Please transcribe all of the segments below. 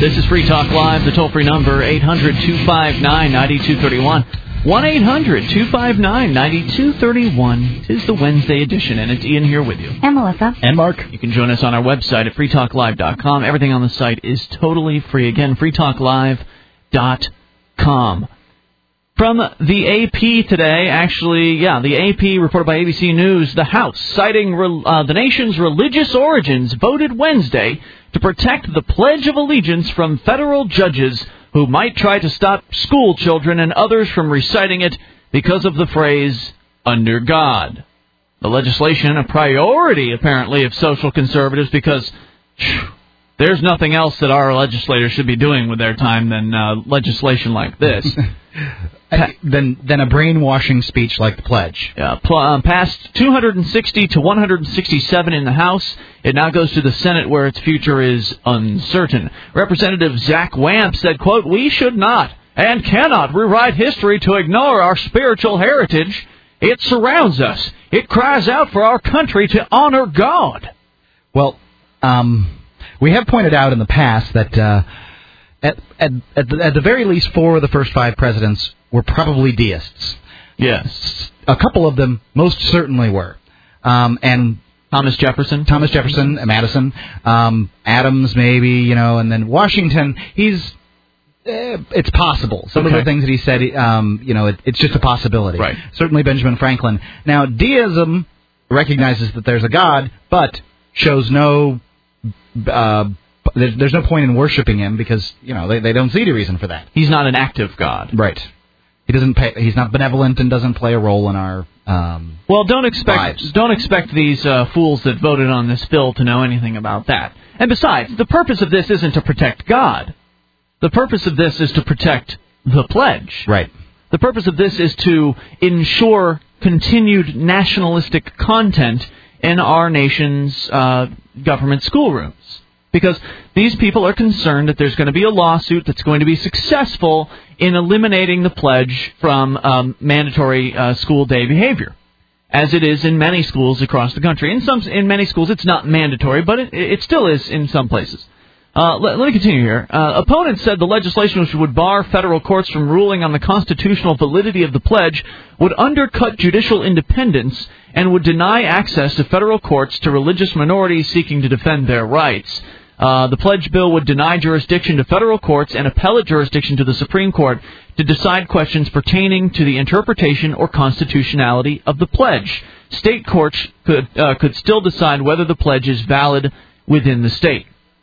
This is Free Talk Live, the toll-free number, 800-259-9231. 1-800-259-9231. Tis the Wednesday edition, and it's Ian here with you. And Melissa. And Mark. You can join us on our website at freetalklive.com. Everything on the site is totally free. Again, freetalklive.com. From the AP today, the AP reported by ABC News, the House, citing the nation's religious origins, voted Wednesday to protect the Pledge of Allegiance from federal judges who might try to stop school children and others from reciting it because of the phrase, under God. The legislation, a priority, apparently, of social conservatives because there's nothing else that our legislators should be doing with their time than legislation like this. Than a brainwashing speech like the Pledge. Yeah, passed 260 to 167 in the House. It now goes to the Senate, where its future is uncertain. Representative Zach Wamp said, quote, "We should not and cannot rewrite history to ignore our spiritual heritage. It surrounds us. It cries out for our country to honor God." Well, we have pointed out in the past that at the very least 4 of the first 5 presidents were probably deists. Yes. A couple of them most certainly were. And Thomas Jefferson, Madison, Adams maybe, and then Washington, it's possible. Some of the things that he said, it's just a possibility. Right. Certainly Benjamin Franklin. Now, deism recognizes that there's a God, but shows no... there's no point in worshiping him because, they don't see the reason for that. He's not an active God. Right. He's not benevolent and doesn't play a role in our well, don't expect these fools that voted on this bill to know anything about that. And besides, the purpose of this isn't to protect God. The purpose of this is to protect the Pledge. Right. The purpose of this is to ensure continued nationalistic content in our nation's government schoolrooms. Because these people are concerned that there's going to be a lawsuit that's going to be successful in eliminating the Pledge from mandatory school day behavior, as it is in many schools across the country. In many schools, it's not mandatory, but it still is in some places. Let me continue here. Opponents said the legislation, which would bar federal courts from ruling on the constitutional validity of the Pledge, would undercut judicial independence and would deny access to federal courts to religious minorities seeking to defend their rights. The Pledge bill would deny jurisdiction to federal courts and appellate jurisdiction to the Supreme Court to decide questions pertaining to the interpretation or constitutionality of the Pledge. State courts could still decide whether the Pledge is valid within the state.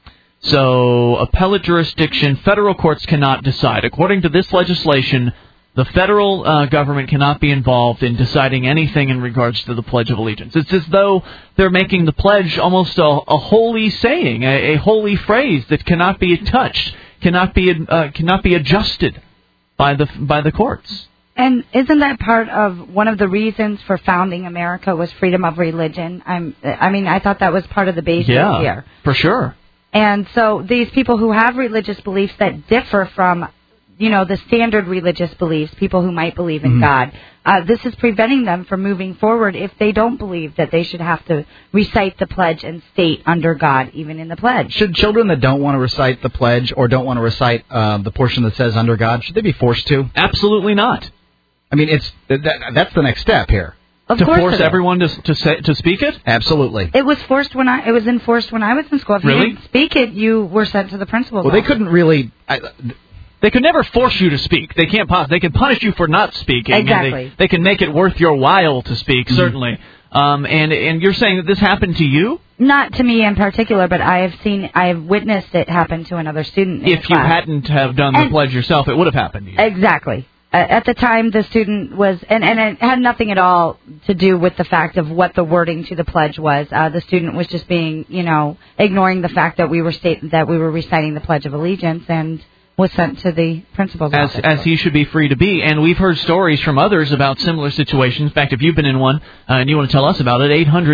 So, appellate jurisdiction, federal courts cannot decide. According to this legislation, the federal government cannot be involved in deciding anything in regards to the Pledge of Allegiance. It's as though they're making the Pledge almost a holy saying, a holy phrase that cannot be touched, cannot be adjusted by the courts. And isn't that part of one of the reasons for founding America was freedom of religion? I thought that was part of the basis here. Yeah, for sure. And so these people who have religious beliefs that differ from, the standard religious beliefs, people who might believe in God, this is preventing them from moving forward if they don't believe that they should have to recite the Pledge and state under God, even in the Pledge. Should children that don't want to recite the Pledge or don't want to recite the portion that says under God, should they be forced to? Absolutely not. I mean, that's the next step here. Of to course force everyone to speak it? Absolutely. It was enforced when I was in school. If you didn't speak it, you were sent to the principal's office. They couldn't really. They could never force you to speak. They can't. They can punish you for not speaking. Exactly. They can make it worth your while to speak. Certainly. And you're saying that this happened to you? Not to me in particular, but I have witnessed it happen to another student. If you hadn't have done the Pledge yourself, it would have happened to you. Exactly. At the time, the student was, and it had nothing at all to do with the fact of what the wording to the Pledge was. The student was just being, ignoring the fact that we were reciting the Pledge of Allegiance, and was sent to the principal's office. As he should be free to be. And we've heard stories from others about similar situations. In fact, if you've been in one and you want to tell us about it,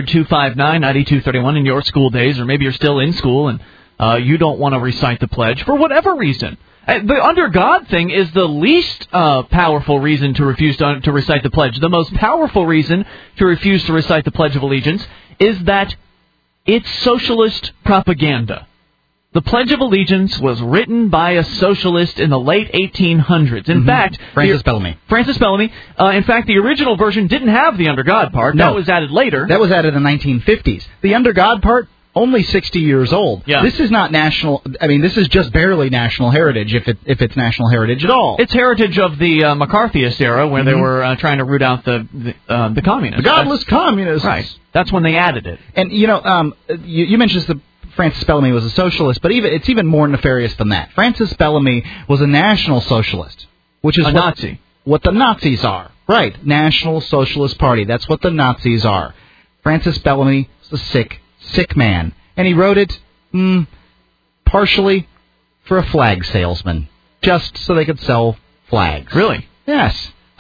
800-259-9231 in your school days, or maybe you're still in school and you don't want to recite the Pledge for whatever reason. The under God thing is the least powerful reason to refuse to recite the Pledge. The most powerful reason to refuse to recite the Pledge of Allegiance is that it's socialist propaganda. The Pledge of Allegiance was written by a socialist in the late 1800s. In fact, Francis Bellamy. In fact, the original version didn't have the under God part. No. That was added later. That was added in the 1950s. The under God part, only 60 years old. Yeah. This is not national. I mean, this is just barely national heritage, if it's national heritage at all. It's heritage of the McCarthyist era, where they were trying to root out the communists. The godless communists. Right. That's when they added it. And, you mentioned the Francis Bellamy was a socialist, but it's even more nefarious than that. Francis Bellamy was a National Socialist, which is Nazi. What the Nazis are. Right, National Socialist Party. That's what the Nazis are. Francis Bellamy was a sick man, and he wrote it partially for a flag salesman, just so they could sell flags. Really? Yes.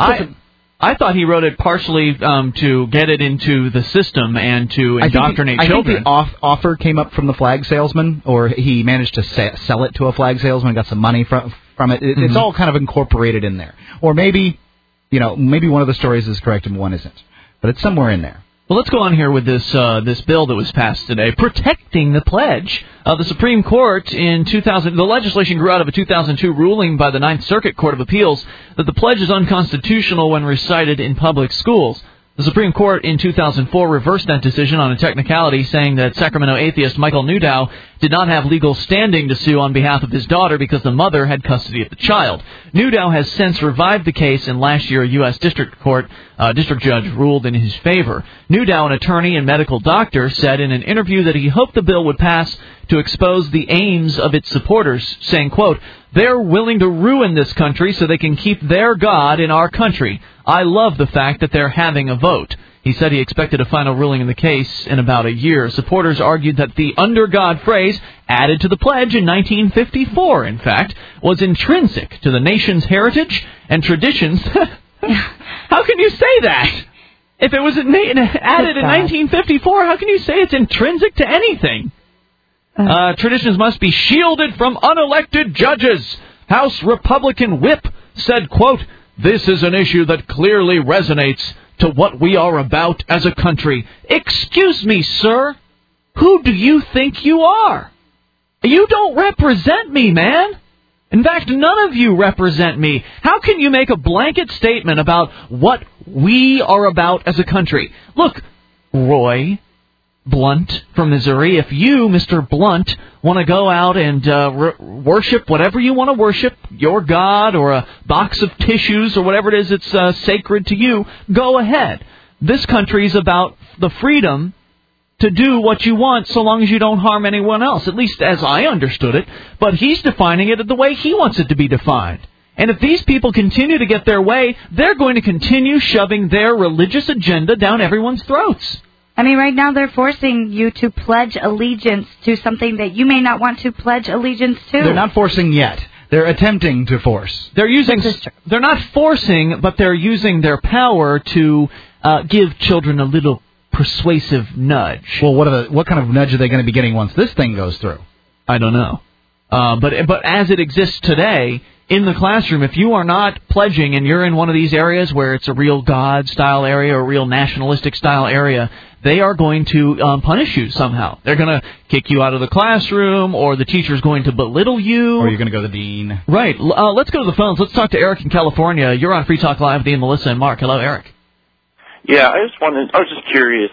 I thought he wrote it partially to get it into the system and to indoctrinate children. I think the offer came up from the flag salesman, or he managed to sell it to a flag salesman and got some money from it. It's all kind of incorporated in there. Or maybe one of the stories is correct and one isn't. But it's somewhere in there. Well, let's go on here with this bill that was passed today, protecting the pledge. The Supreme Court in 2000, the legislation grew out of a 2002 ruling by the Ninth Circuit Court of Appeals that the pledge is unconstitutional when recited in public schools. The Supreme Court in 2004 reversed that decision on a technicality, saying that Sacramento atheist Michael Newdow did not have legal standing to sue on behalf of his daughter because the mother had custody of the child. Newdow has since revived the case, and last year a U.S. District judge ruled in his favor. Newdow, an attorney and medical doctor, said in an interview that he hoped the bill would pass to expose the aims of its supporters, saying, quote, "They're willing to ruin this country so they can keep their God in our country. I love the fact that they're having a vote." He said he expected a final ruling in the case in about a year. Supporters argued that the under God phrase, added to the pledge in 1954, in fact, was intrinsic to the nation's heritage and traditions. How can you say that? If it was added in 1954, how can you say it's intrinsic to anything? Traditions must be shielded from unelected judges. House Republican whip said, quote, "This is an issue that clearly resonates to what we are about as a country." Excuse me, sir. Who do you think you are? You don't represent me, man. In fact, none of you represent me. How can you make a blanket statement about what we are about as a country? Look, Roy Blunt from Missouri, if you, Mr. Blunt, want to go out and worship whatever you want to worship, your God or a box of tissues or whatever it is that's sacred to you, go ahead. This country is about the freedom to do what you want so long as you don't harm anyone else, at least as I understood it. But he's defining it the way he wants it to be defined. And if these people continue to get their way, they're going to continue shoving their religious agenda down everyone's throats. I mean, right now they're forcing you to pledge allegiance to something that you may not want to pledge allegiance to. They're not forcing yet. They're attempting to force. They're not forcing, but they're using their power to give children a little persuasive nudge. Well, what kind of nudge are they going to be getting once this thing goes through? I don't know. But as it exists today, in the classroom, if you are not pledging and you're in one of these areas where it's a real God-style area or a real nationalistic-style area, they are going to punish you somehow. They're going to kick you out of the classroom, or the teacher's going to belittle you. Or you're going to go to the dean. Right. Let's go to the phones. Let's talk to Eric in California. You're on Free Talk Live with Ian, Melissa, and Mark. Hello, Eric. Yeah, I was just curious,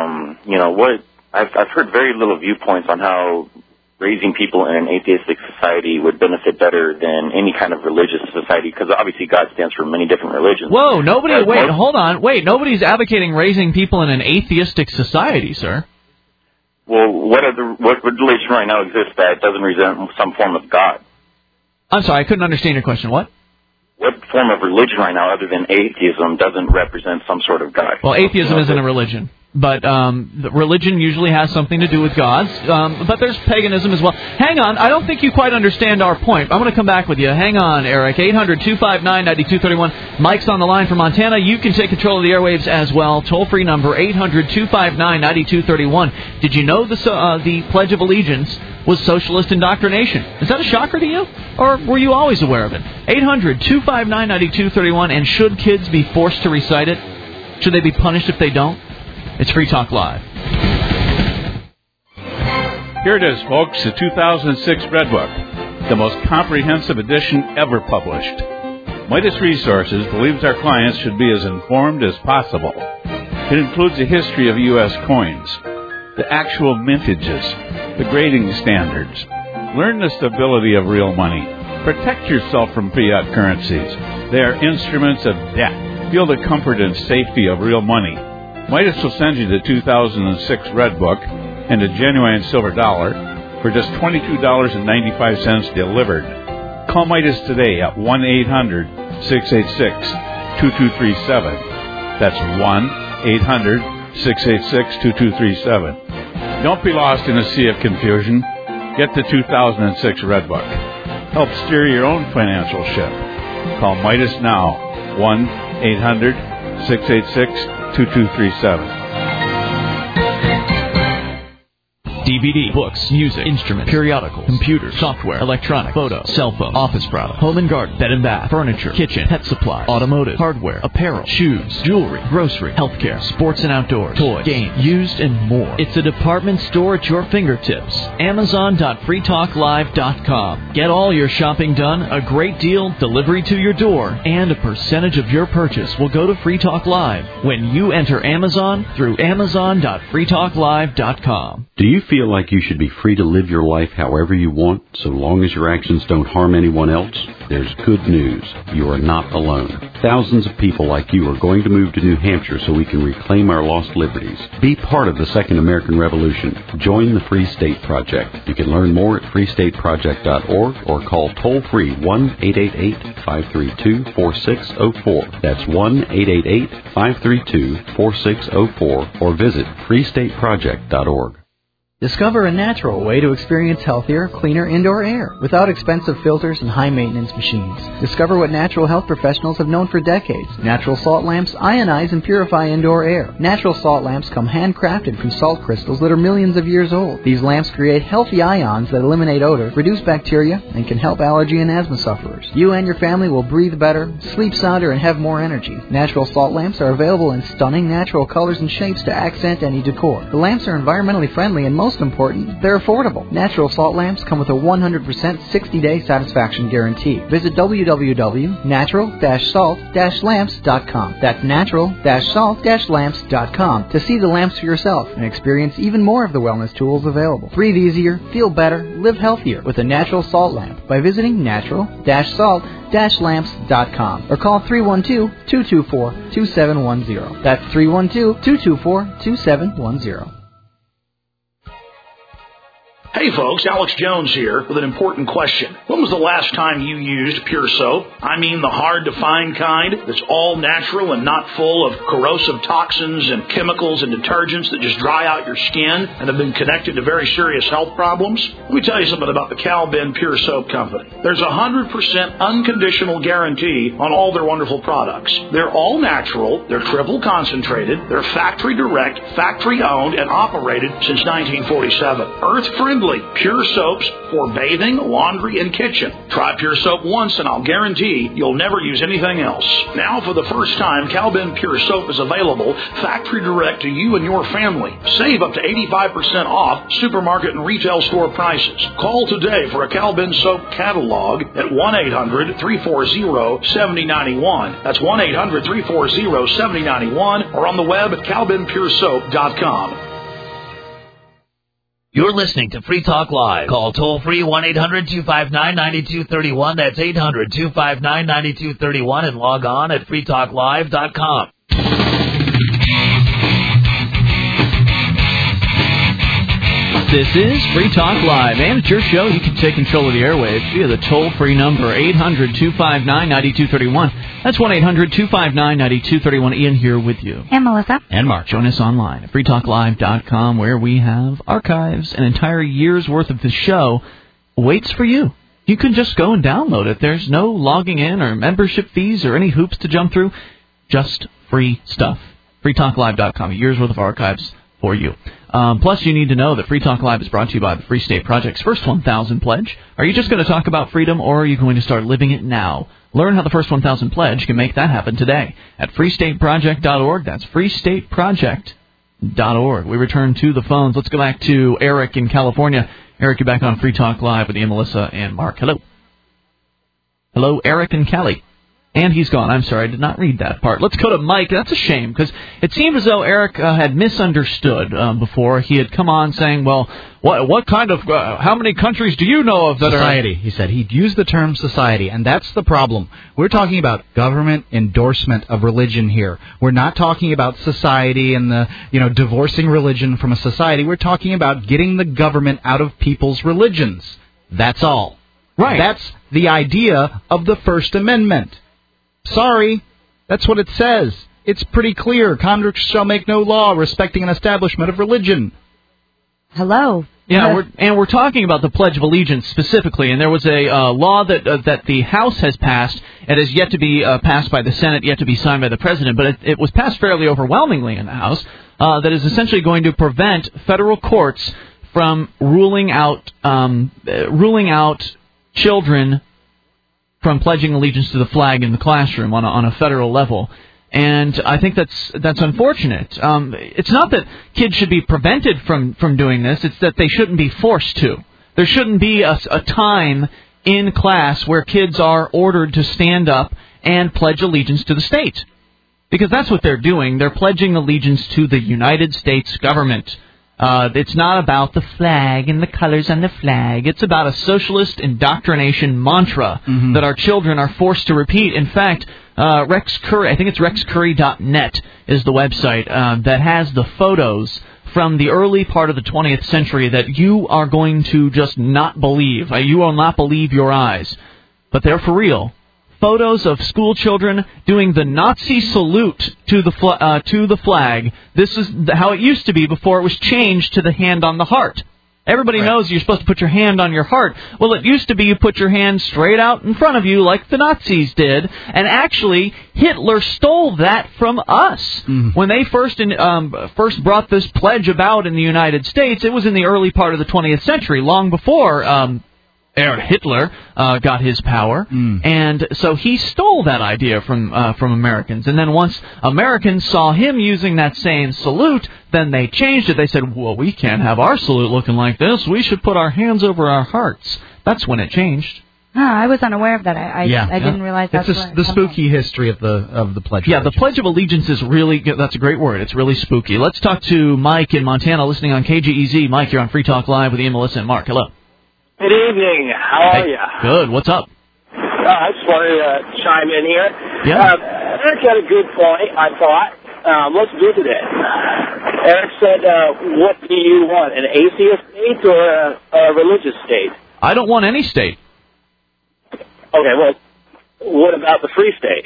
I've heard very little viewpoints on how raising people in an atheistic society would benefit better than any kind of religious society, because obviously God stands for many different religions. Whoa, nobody's advocating raising people in an atheistic society, sir. Well, what religion right now exists that doesn't represent some form of God? I'm sorry, I couldn't understand your question. What form of religion right now other than atheism doesn't represent some sort of God? Well, atheism isn't a religion. But religion usually has something to do with gods. But there's paganism as well. Hang on. I don't think you quite understand our point. I'm going to come back with you. Hang on, Eric. 800-259-9231. Mike's on the line from Montana. You can take control of the airwaves as well. Toll-free number, 800-259-9231. Did you know the Pledge of Allegiance was socialist indoctrination? Is that a shocker to you? Or were you always aware of it? 800-259-9231. And should kids be forced to recite it? Should they be punished if they don't? It's Free Talk Live. Here it is, folks, the 2006 Red Book, the most comprehensive edition ever published. Midas Resources believes our clients should be as informed as possible. It includes a history of U.S. coins, the actual mintages, the grading standards. Learn the stability of real money. Protect yourself from fiat currencies. They are instruments of debt. Feel the comfort and safety of real money. Midas will send you the 2006 Red Book and a genuine silver dollar for just $22.95 delivered. Call Midas today at 1-800-686-2237. That's 1-800-686-2237. Don't be lost in a sea of confusion. Get the 2006 Red Book. Help steer your own financial ship. Call Midas now, 1-800-686-2237. DVD, books, music, instruments, periodicals, computers, software, electronic, photo, cell phone, office product, home and garden, bed and bath, furniture, kitchen, pet supply, automotive, hardware, apparel, shoes, jewelry, grocery, healthcare, sports and outdoors, toys, games, used, and more. It's a department store at your fingertips. Amazon.freetalklive.com. Get all your shopping done, a great deal, delivery to your door, and a percentage of your purchase will go to Free Talk Live when you enter Amazon through Amazon.freetalklive.com. Do you feel like you should be free to live your life however you want, so long as your actions don't harm anyone else? There's good news. You are not alone. Thousands of people like you are going to move to New Hampshire so we can reclaim our lost liberties. Be part of the Second American Revolution. Join the Free State Project. You can learn more at freestateproject.org or call toll-free 1-888-532-4604. That's 1-888-532-4604 or visit freestateproject.org. Discover a natural way to experience healthier, cleaner indoor air without expensive filters and high-maintenance machines. Discover what natural health professionals have known for decades. Natural salt lamps ionize and purify indoor air. Natural salt lamps come handcrafted from salt crystals that are millions of years old. These lamps create healthy ions that eliminate odor, reduce bacteria, and can help allergy and asthma sufferers. You and your family will breathe better, sleep sounder, and have more energy. Natural salt lamps are available in stunning natural colors and shapes to accent any decor. The lamps are environmentally friendly and most important, they're affordable. Natural salt lamps come with a 100% 60-day satisfaction guarantee. Visit www.natural-salt-lamps.com. That's natural-salt-lamps.com to see the lamps for yourself and experience even more of the wellness tools available. Breathe easier, feel better, live healthier with a natural salt lamp by visiting natural-salt-lamps.com or call 312-224-2710. That's 312-224-2710. Hey folks, Alex Jones here with an important question. When was the last time you used Pure Soap? I mean the hard-to-find kind that's all natural and not full of corrosive toxins and chemicals and detergents that just dry out your skin and have been connected to very serious health problems? Let me tell you something about the Cal Ben Pure Soap Company. There's a 100% unconditional guarantee on all their wonderful products. They're all natural, they're triple concentrated, they're factory direct, factory owned, and operated since 1947. Earth-friendly pure soaps for bathing, laundry, and kitchen. Try Pure Soap once and I'll guarantee you'll never use anything else. Now for the first time, Cal Ben Pure Soap is available factory direct to you and your family. Save up to 85% off supermarket and retail store prices. Call today for a Cal Ben Soap catalog at 1-800-340-7091. That's 1-800-340-7091 or on the web at calbenpuresoap.com. You're listening to Free Talk Live. Call toll-free 1-800-259-9231. That's 800-259-9231 and log on at freetalklive.com. This is Free Talk Live, and it's your show. You can take control of the airwaves via the toll-free number, 800-259-9231. That's 1-800-259-9231. Ian here with you. And Melissa. And Mark. Join us online at freetalklive.com, where we have archives. An entire year's worth of the show waits for you. You can just go and download it. There's no logging in or membership fees or any hoops to jump through. Just free stuff. freetalklive.com, a year's worth of archives for you. Plus, you need to know that Free Talk Live is brought to you by the Free State Project's First 1,000 Pledge. Are you just going to talk about freedom, or are you going to start living it now? Learn how the First 1,000 Pledge can make that happen today at freestateproject.org. That's freestateproject.org. .org. We return to the phones. Let's go back to Eric in California. Eric, you're back on Free Talk Live with Ian, Melissa, and Mark. Hello. Hello, Eric and Cali. And he's gone. I'm sorry, I did not read that part. Let's go to Mike. That's a shame, because it seemed as though Eric had misunderstood before. He had come on saying, well, what kind of, how many countries do you know of that society, he said. He'd used the term society, and that's the problem. We're talking about government endorsement of religion here. We're not talking about society and divorcing religion from a society. We're talking about getting the government out of people's religions. That's all. Right. That's the idea of the First Amendment. Sorry, that's what it says. It's pretty clear. Congress shall make no law respecting an establishment of religion. Hello. Yeah, we're talking about the Pledge of Allegiance specifically, and there was a law that the House has passed. It has yet to be passed by the Senate, yet to be signed by the President, but it was passed fairly overwhelmingly in the House, that is essentially going to prevent federal courts from ruling out children from pledging allegiance to the flag in the classroom on a federal level. And I think that's unfortunate. It's not that kids should be prevented from doing this. It's that they shouldn't be forced to. There shouldn't be a time in class where kids are ordered to stand up and pledge allegiance to the state. Because that's what they're doing. They're pledging allegiance to the United States government. It's not about the flag and the colors on the flag. It's about a socialist indoctrination mantra that our children are forced to repeat. In fact, Rex Curry, I think it's rexcurry.net is the website that has the photos from the early part of the 20th century that you are going to just not believe. You will not believe your eyes. But they're for real. Photos of school children doing the Nazi salute to the flag. This is how it used to be before it was changed to the hand on the heart. Everybody knows you're supposed to put your hand on your heart. Well, it used to be you put your hand straight out in front of you like the Nazis did. And actually, Hitler stole that from us. When they first brought this pledge about in the United States, it was in the early part of the 20th century, long before Hitler got his power, and so he stole that idea from Americans. And then once Americans saw him using that same salute, then they changed it. They said, well, we can't have our salute looking like this. We should put our hands over our hearts. That's when it changed. I was unaware of that. I didn't realize that's the spooky history of the Pledge of Allegiance. Yeah, the Pledge of Allegiance is really, that's a great word. It's really spooky. Let's talk to Mike in Montana, listening on KGEZ. Mike, you're on Free Talk Live with Ian, Melissa, and Mark. Hello. Good evening. How are you? Good. What's up? I just wanted to chime in here. Yeah. Eric had a good point, I thought. Let's visit it. Eric said, what do you want, an atheist state or a religious state? I don't want any state. Okay, well, what about the free state?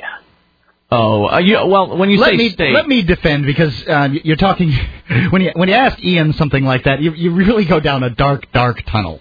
Oh, well, when you say state... Let me defend, because you're talking... When you ask Ian something like that, you really go down a dark, dark tunnel.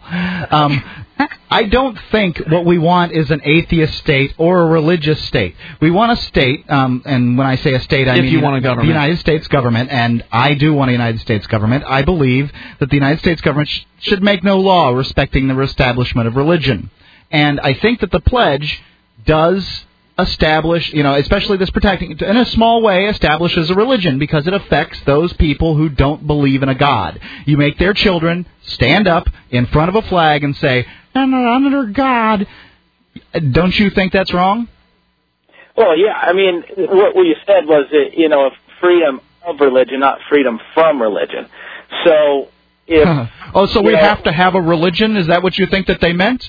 I don't think what we want is an atheist state or a religious state. We want a state, and when I say a state, I mean you want a government. The United States government, and I do want a United States government. I believe that the United States government should make no law respecting the establishment of religion. And I think that the pledge does establish, especially this protecting, in a small way, establishes a religion, because it affects those people who don't believe in a God. You make their children stand up in front of a flag and say, I'm under God. Don't you think that's wrong? Well, yeah. I mean, what you said was that, freedom of religion, not freedom from religion. So if... so we have to have a religion? Is that what you think that they meant?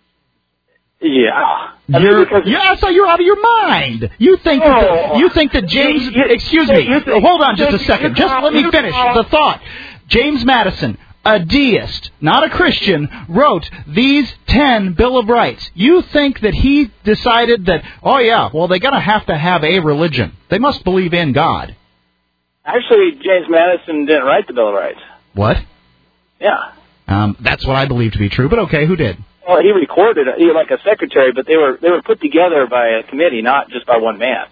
Yeah. So you're out of your mind. You think that James... excuse me. Hold on just a second. Just let me finish the thought. James Madison, a deist, not a Christian, wrote these 10 Bill of Rights. You think that he decided that, they're going to have a religion. They must believe in God. Actually, James Madison didn't write the Bill of Rights. What? Yeah. That's what I believe to be true, but okay, who did? Well, he recorded it, like a secretary, but they were put together by a committee, not just by one man.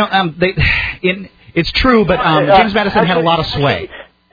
It's true, but James Madison had a lot of sway.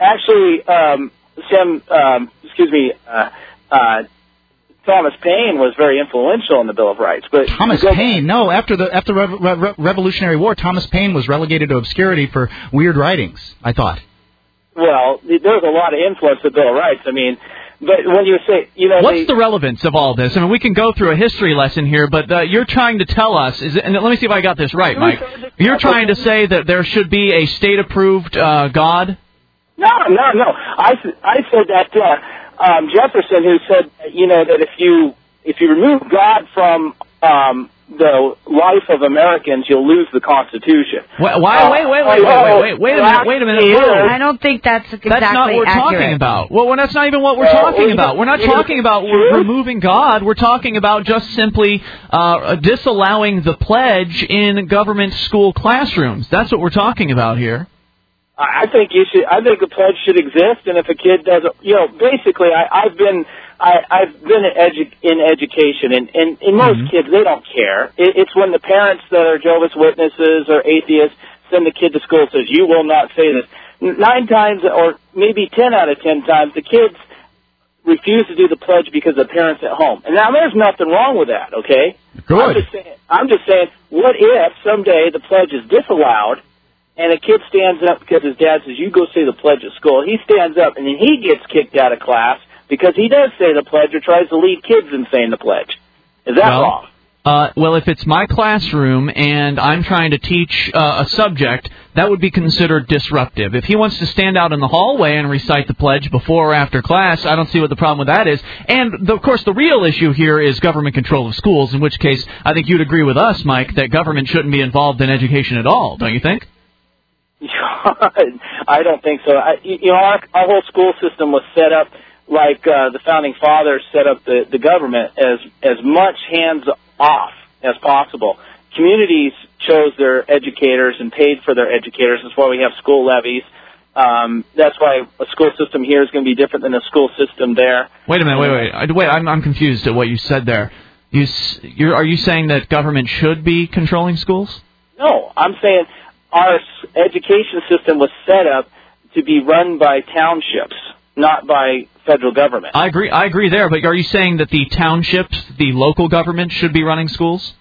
Thomas Paine was very influential in the Bill of Rights. But Thomas Paine, no, after the Revolutionary War, Thomas Paine was relegated to obscurity for weird writings, I thought. well, there's a lot of influence with Bill of Rights. I mean, but when you say, what's the relevance of all this? I mean, we can go through a history lesson here, but you're trying to tell us, and let me see if I got this right, Mike. You're trying to say that there should be a state-approved God? No. I said that Jefferson, who said, that if you remove God from the life of Americans, you'll lose the Constitution. Wait a minute. I don't think that's exactly accurate. That's not what we're talking about. Well, that's not even what we're talking about. We're not talking about removing God. We're talking about just simply disallowing the pledge in government school classrooms. That's what we're talking about here. I think the pledge should exist, and if a kid doesn't, basically, I've been in education, and in most kids, they don't care. It's when the parents that are Jehovah's Witnesses or atheists send the kid to school and says, you will not say this. 9 times, or maybe 10 out of 10 times, the kids refuse to do the pledge because the parents at home. And now there's nothing wrong with that, okay? Good. I'm just saying, what if someday the pledge is disallowed, and a kid stands up because his dad says, you go say the pledge at school. He stands up, and then he gets kicked out of class because he does say the pledge or tries to lead kids in saying the pledge. Is that wrong? Well, if it's my classroom and I'm trying to teach a subject, that would be considered disruptive. If he wants to stand out in the hallway and recite the pledge before or after class, I don't see what the problem with that is. And, of course, the real issue here is government control of schools, in which case I think you'd agree with us, Mike, that government shouldn't be involved in education at all, don't you think? I don't think so. Our whole school system was set up like the Founding Fathers set up the government as much hands off as possible. Communities chose their educators and paid for their educators. That's why we have school levies. That's why a school system here is going to be different than a school system there. Wait a minute. Wait. I'm confused at what you said there. Are you saying that government should be controlling schools? No, I'm saying our education system was set up to be run by townships, not by federal government. I agree there, but are you saying that the townships, the local government, should be running schools?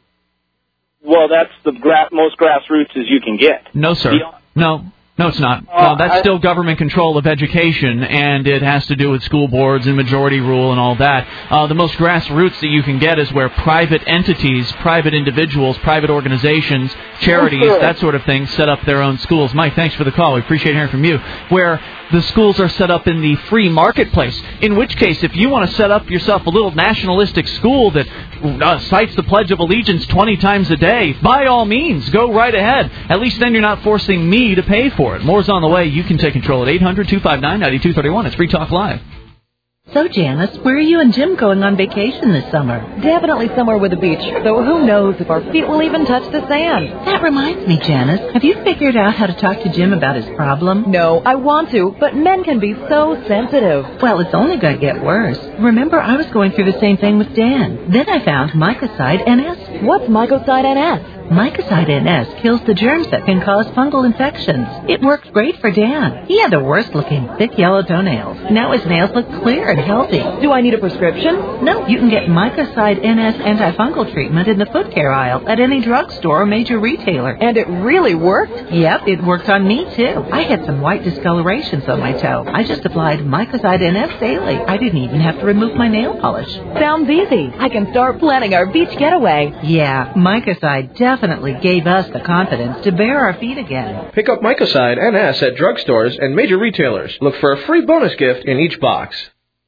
Well, that's the most grassroots as you can get. No, sir. No, it's not. That's still government control of education, and it has to do with school boards and majority rule and all that. The most grassroots that you can get is where private entities, private individuals, private organizations, charities, that sort of thing, set up their own schools. Mike, thanks for the call. We appreciate hearing from you. Where the schools are set up in the free marketplace, in which case, if you want to set up yourself a little nationalistic school that cites the Pledge of Allegiance 20 times a day, by all means, go right ahead. At least then you're not forcing me to pay for it. More's on the way. You can take control at 800-259-9231. It's Free Talk Live. So, Janice, where are you and Jim going on vacation this summer? Definitely somewhere with a beach, though who knows if our feet will even touch the sand. That reminds me, Janice, have you figured out how to talk to Jim about his problem? No, I want to, but men can be so sensitive. Well, it's only going to get worse. Remember, I was going through the same thing with Dan. Then I found Mycoside NS. What's Mycoside NS? Mycoside NS kills the germs that can cause fungal infections. It worked great for Dan. He had the worst-looking, thick yellow toenails. Now his nails look clear and healthy. Do I need a prescription? No, you can get Mycoside NS antifungal treatment in the foot care aisle at any drugstore or major retailer. And it really worked? Yep, it worked on me, too. I had some white discolorations on my toe. I just applied Mycoside NS daily. I didn't even have to remove my nail polish. Sounds easy. I can start planning our beach getaway. Yeah, Mycoside definitely gave us the confidence to bare our feet again. Pick up Mycoside NS at drugstores and major retailers. Look for a free bonus gift in each box.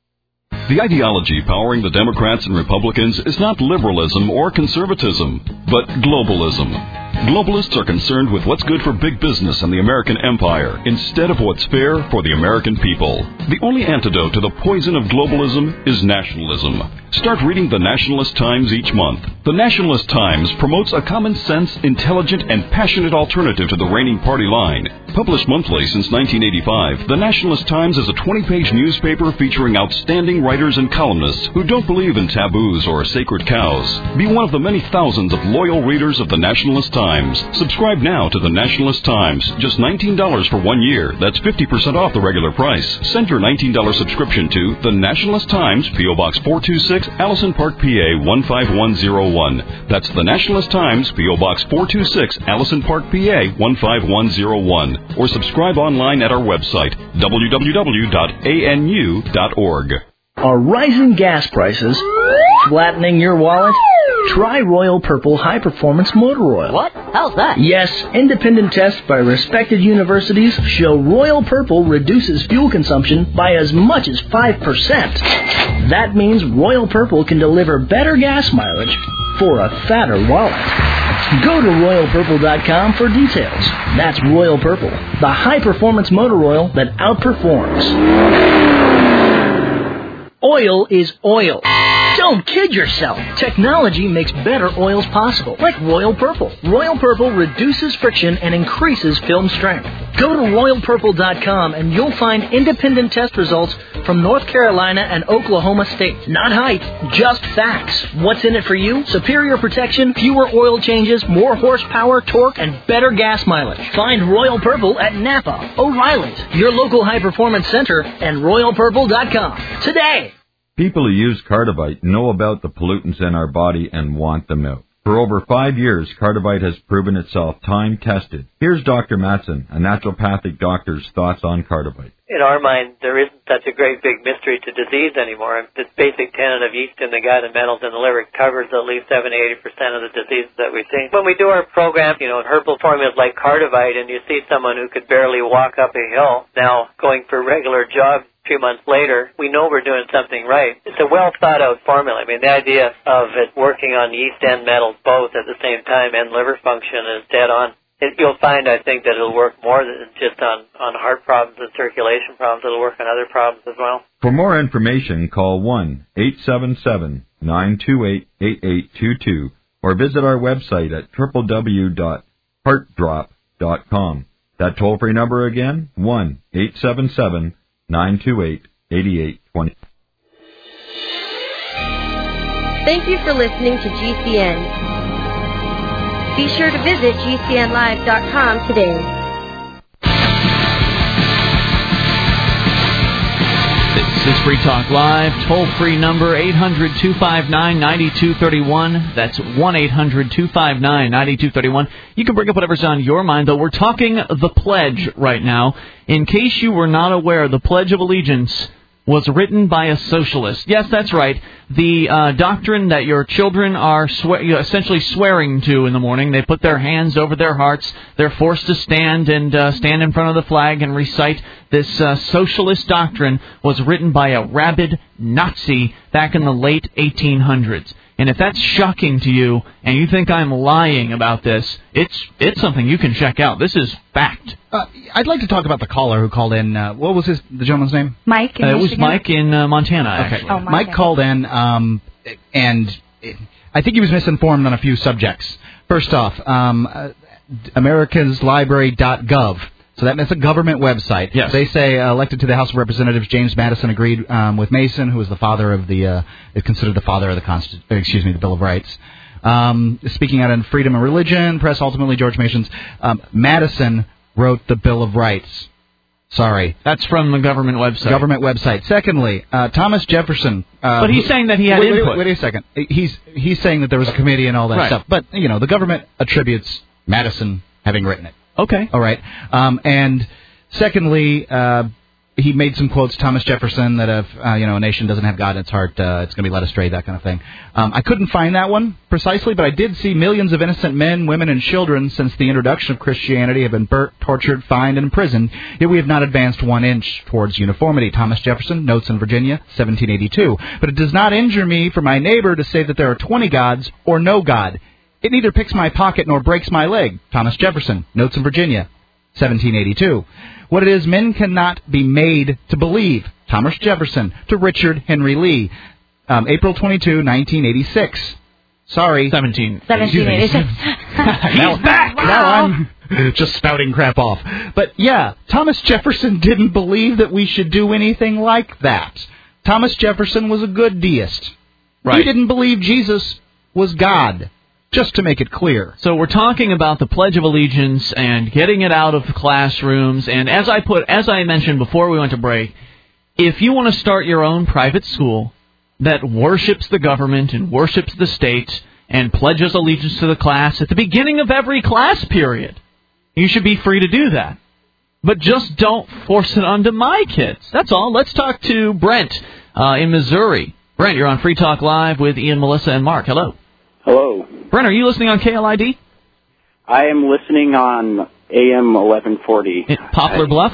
The ideology powering the Democrats and Republicans is not liberalism or conservatism, but globalism. Globalists are concerned with what's good for big business and the American empire instead of what's fair for the American people. The only antidote to the poison of globalism is nationalism. Start reading the Nationalist Times each month. The Nationalist Times promotes a common-sense, intelligent, and passionate alternative to the reigning party line. Published monthly since 1985, the Nationalist Times is a 20-page newspaper featuring outstanding writers and columnists who don't believe in taboos or sacred cows. Be one of the many thousands of loyal readers of the Nationalist Times. Times. Subscribe now to the Nationalist Times. Just $19 for 1 year. That's 50% off the regular price. Send your $19 subscription to the Nationalist Times, P.O. Box 426, Allison Park, PA 15101. That's the Nationalist Times, P.O. Box 426, Allison Park, PA 15101. Or subscribe online at our website, www.anu.org. Are rising gas prices flattening your wallet? Try Royal Purple High Performance Motor Oil. What? How's that? Yes, independent tests by respected universities show Royal Purple reduces fuel consumption by as much as 5%. That means Royal Purple can deliver better gas mileage for a fatter wallet. Go to RoyalPurple.com for details. That's Royal Purple, the high-performance motor oil that outperforms. Oil is oil. Don't kid yourself. Technology makes better oils possible, like Royal Purple. Royal Purple reduces friction and increases film strength. Go to RoyalPurple.com and you'll find independent test results from North Carolina and Oklahoma State. Not hype, just facts. What's in it for you? Superior protection, fewer oil changes, more horsepower, torque, and better gas mileage. Find Royal Purple at Napa, O'Reilly's, your local high-performance center, and RoyalPurple.com today. People who use Cardivite know about the pollutants in our body and want them out. For over 5 years, Cardivite has proven itself time-tested. Here's Dr. Matson, a naturopathic doctor's thoughts on Cardivite. In our mind, there isn't such a great big mystery to disease anymore. This basic tenet of yeast in the gut and metals in the liver covers at least 70-80% of the diseases that we see. When we do our program, herbal formulas like Cardivite, and you see someone who could barely walk up a hill now going for regular jogs 2 months later, we know we're doing something right. It's a well-thought-out formula. I mean, the idea of it working on yeast and metals both at the same time and liver function is dead on. You'll find, I think, that it'll work more than just on heart problems and circulation problems. It'll work on other problems as well. For more information, call 1-877-928-8822 or visit our website at www.heartdrop.com. That toll-free number again, 1-877-928-8820. Thank you for listening to GCN. Be sure to visit GCNlive.com today. This is Free Talk Live, toll-free number 800-259-9231. That's 1-800-259-9231. You can bring up whatever's on your mind, though. We're talking the pledge right now. In case you were not aware, the Pledge of Allegiance was written by a socialist. Yes, that's right. The doctrine that your children are essentially swearing to in the morning. They put their hands over their hearts. They're forced to stand in front of the flag and recite this socialist doctrine was written by a rabid Nazi back in the late 1800s. And if that's shocking to you and you think I'm lying about this, it's something you can check out. This is fact. I'd like to talk about the caller who called in. What was the gentleman's name? Mike. It was Mike in Montana, actually. Okay. Mike called in, and I think he was misinformed on a few subjects. First off, americaslibrary.gov. So that's a government website. Yes. They say elected to the House of Representatives, James Madison agreed with Mason, who is the father of is considered the father of the Bill of Rights. Speaking out on freedom of religion, press ultimately George Mason's. Madison wrote the Bill of Rights. Sorry. That's from the government website. Secondly, Thomas Jefferson. But he's saying that he had input. Wait a second. He's saying that there was a committee and all that stuff. But, the government attributes Madison having written it. Okay. All right. And secondly, he made some quotes, Thomas Jefferson, that if a nation doesn't have God in its heart, it's going to be led astray, that kind of thing. I couldn't find that one precisely, but I did see millions of innocent men, women, and children since the introduction of Christianity have been burnt, tortured, fined, and imprisoned, yet we have not advanced 1 inch towards uniformity. Thomas Jefferson, Notes in Virginia, 1782. But it does not injure me for my neighbor to say that there are 20 gods or no God. It neither picks my pocket nor breaks my leg. Thomas Jefferson, Notes in Virginia, 1782. What it is men cannot be made to believe. Thomas Jefferson to Richard Henry Lee, April 22, 1986. Sorry. 1786. He's back! Now I'm just spouting crap off. But yeah, Thomas Jefferson didn't believe that we should do anything like that. Thomas Jefferson was a good deist. Right. He didn't believe Jesus was God. Just to make it clear. So we're talking about the Pledge of Allegiance and getting it out of the classrooms. And as I mentioned before we went to break, if you want to start your own private school that worships the government and worships the state and pledges allegiance to the class at the beginning of every class period, you should be free to do that. But just don't force it onto my kids. That's all. Let's talk to Brent in Missouri. Brent, you're on Free Talk Live with Ian, Melissa, and Mark. Hello. Hello. Brent, are you listening on KLID? I am listening on AM 1140. Poplar Bluff?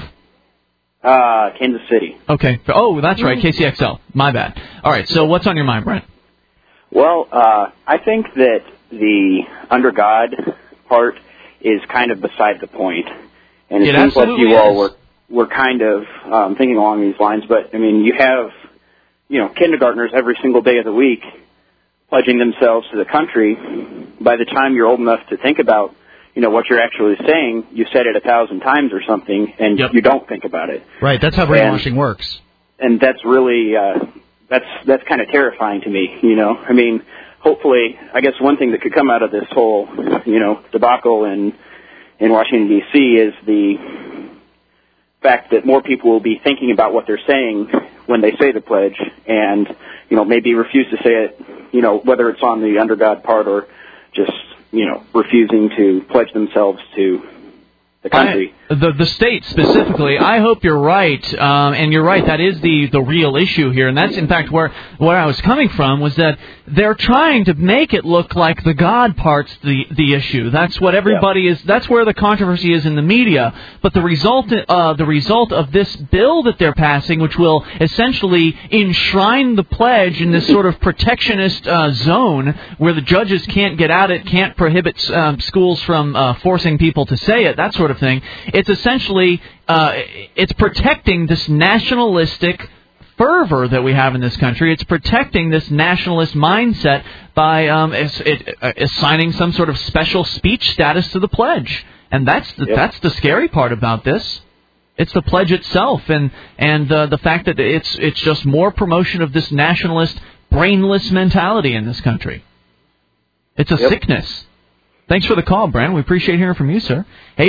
Kansas City. Okay. Oh, that's right, KCXL. My bad. All right, so what's on your mind, Brent? Well, I think that the under God part is kind of beside the point. And it seems like you all were kind of thinking along these lines. But, I mean, you have, kindergartners every single day of the week pledging themselves to the country. By the time you're old enough to think about, what you're actually saying, you said it 1,000 times or something, and you don't think about it. Right, that's how brainwashing works. And that's really, that's kind of terrifying to me, I mean, hopefully, I guess one thing that could come out of this whole, debacle in Washington, D.C. is the fact that more people will be thinking about what they're saying when they say the pledge and, maybe refuse to say it, whether it's on the under God part or just, refusing to pledge themselves to the country. The state specifically, I hope you're right, and you're right, that is the real issue here, and that's in fact where I was coming from, was that they're trying to make it look like the God part's the issue. That's what everybody is, that's where the controversy is in the media, but the result of this bill that they're passing, which will essentially enshrine the pledge in this sort of protectionist zone where the judges can't get at it, can't prohibit schools from forcing people to say it, that sort of thing. It's essentially, it's protecting this nationalistic fervor that we have in this country. It's protecting this nationalist mindset by assigning some sort of special speech status to the pledge. And that's the scary part about this. It's the pledge itself and the fact that it's just more promotion of this nationalist, brainless mentality in this country. It's a sickness. Thanks for the call, Brent. We appreciate hearing from you, sir.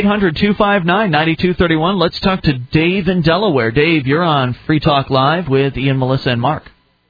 800-259-9231. Let's talk to Dave in Delaware. Dave, you're on Free Talk Live with Ian, Melissa, and Mark.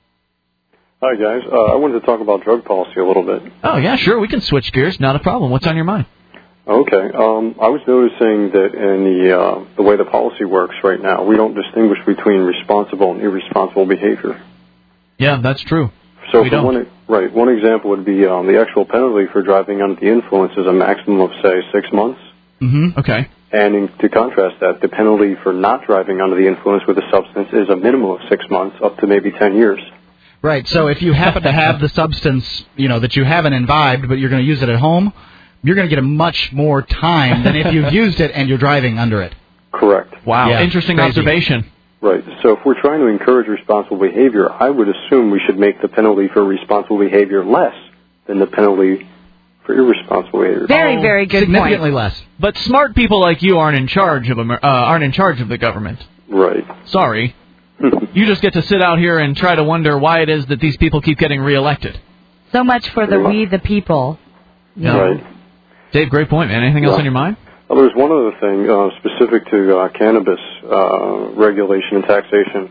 Hi, guys. I wanted to talk about drug policy a little bit. Oh, yeah, sure. We can switch gears. Not a problem. What's on your mind? Okay. I was noticing that in the way the policy works right now, we don't distinguish between responsible and irresponsible behavior. Yeah, that's true. So one example would be the actual penalty for driving under the influence is a maximum of, say, 6 months. Mm-hmm. Okay. And to contrast that, the penalty for not driving under the influence with a substance is a minimum of 6 months up to maybe 10 years. Right, so if you happen to have the substance, that you haven't imbibed, but you're going to use it at home, you're going to get a much more time than if you've used it and you're driving under it. Correct. Wow, interesting observation. Right. So if we're trying to encourage responsible behavior, I would assume we should make the penalty for responsible behavior less than the penalty for irresponsible behavior. Very, very good significantly point. Less. But smart people like you aren't in charge of the government. Right. Sorry. You just get to sit out here and try to wonder why it is that these people keep getting reelected. So much for we the people. Yeah. Right. Dave, great point, man. Anything else on your mind? Well, there's one other thing specific to cannabis regulation and taxation.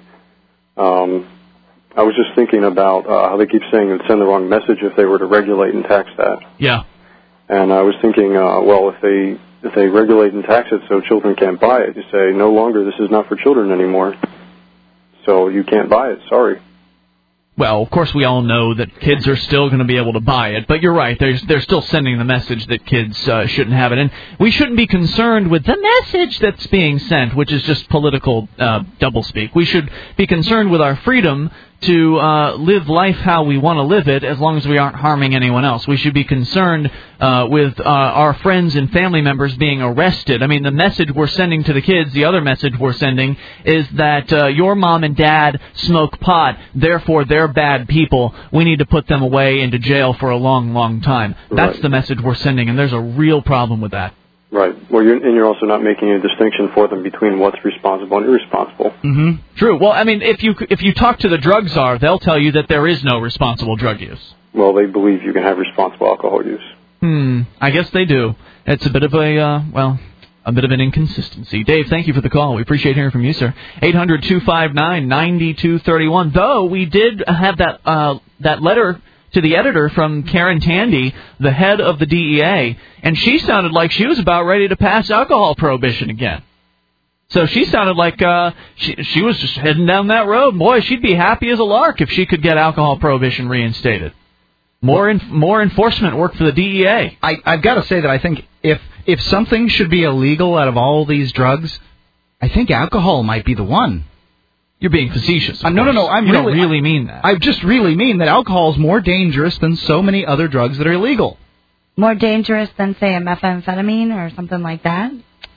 I was just thinking about how they keep saying it would send the wrong message if they were to regulate and tax that. Yeah. And I was thinking, if they regulate and tax it so children can't buy it, you say no longer this is not for children anymore, so you can't buy it. Sorry. Well, of course, we all know that kids are still going to be able to buy it, but you're right. They're still sending the message that kids shouldn't have it, and we shouldn't be concerned with the message that's being sent, which is just political doublespeak. We should be concerned with our freedom to live life how we want to live it, as long as we aren't harming anyone else. We should be concerned with our friends and family members being arrested. I mean, the message we're sending to the kids, the other message we're sending, is that your mom and dad smoke pot, therefore they're bad people. We need to put them away into jail for a long, long time. That's the message we're sending, and there's a real problem with that. Right. Well, you're also not making a distinction for them between what's responsible and irresponsible. Mm-hmm. True. Well, I mean, if you talk to the drug czar, they'll tell you that there is no responsible drug use. Well, they believe you can have responsible alcohol use. I guess they do. It's a bit of a bit of an inconsistency. Dave, thank you for the call. We appreciate hearing from you, sir. 800-259-9231. Though we did have that letter to the editor from Karen Tandy, the head of the DEA, and she sounded like she was about ready to pass alcohol prohibition again. So she sounded like she was just heading down that road. Boy, she'd be happy as a lark if she could get alcohol prohibition reinstated. More enforcement work for the DEA. I've got to say that I think if something should be illegal out of all these drugs, I think alcohol might be the one. You're being facetious. No. I don't really mean that. I just really mean that alcohol is more dangerous than so many other drugs that are illegal. More dangerous than, say, a methamphetamine or something like that?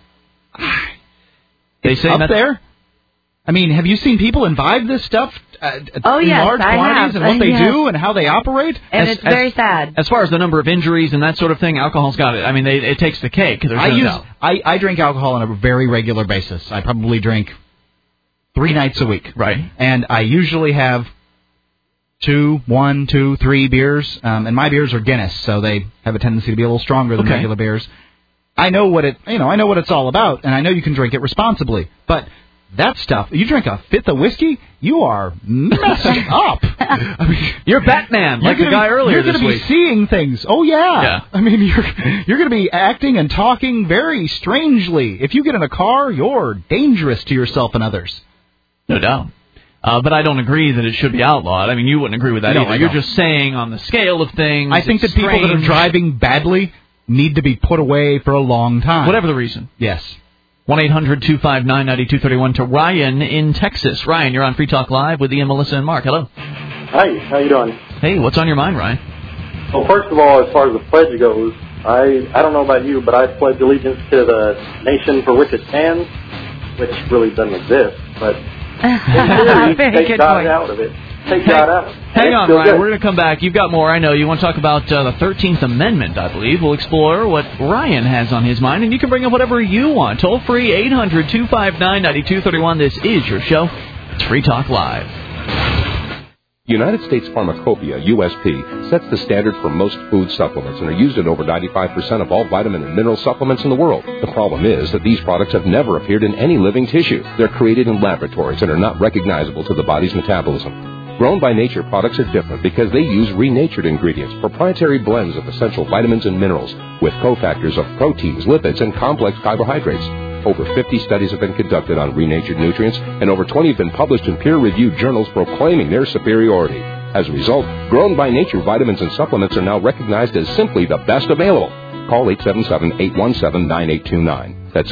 They say up there. I mean, have you seen in imbibe this stuff in large quantities and what they do and how they operate? And it's very sad. As far as the number of injuries and that sort of thing, alcohol's got it. I mean, it takes the cake. I drink alcohol on a very regular basis. I probably drink 3 nights a week. Right. And I usually have 1, 2, 3 beers. And my beers are Guinness, so they have a tendency to be a little stronger than regular beers. I know what it's all about, and I know you can drink it responsibly. But that stuff, you drink a fifth of whiskey, you are messing up. I mean, you're Batman, like the guy earlier this week. You're going to be seeing things. Oh, yeah. I mean, you're going to be acting and talking very strangely. If you get in a car, you're dangerous to yourself and others. No doubt. But I don't agree that it should be outlawed. I mean, you wouldn't agree with that either. You're just saying on the scale of things. I think that people that are driving badly need to be put away for a long time. Whatever the reason. Yes. 1-800-259-9231 to Ryan in Texas. Ryan, you're on Free Talk Live with Ian, Melissa, and Mark. Hello. Hi, how you doing? Hey, what's on your mind, Ryan? Well, first of all, as far as the pledge goes, I don't know about you, but I pledge allegiance to the nation for which it stands, which really doesn't exist, but take God out of it. Take God out of it. Hang on, Ryan. We're going to come back. You've got more. I know. You want to talk about the 13th Amendment, I believe. We'll explore what Ryan has on his mind, and you can bring up whatever you want. Toll free, 800-259-9231. This is your show. It's Free Talk Live. United States Pharmacopoeia, USP, sets the standard for most food supplements and are used in over 95% of all vitamin and mineral supplements in the world. The problem is that these products have never appeared in any living tissue. They're created in laboratories and are not recognizable to the body's metabolism. Grown by Nature products are different because they use renatured ingredients, proprietary blends of essential vitamins and minerals, with cofactors of proteins, lipids, and complex carbohydrates. Over 50 studies have been conducted on renatured nutrients, and over 20 have been published in peer-reviewed journals proclaiming their superiority. As a result, Grown by Nature vitamins and supplements are now recognized as simply the best available. Call 877-817-9829. That's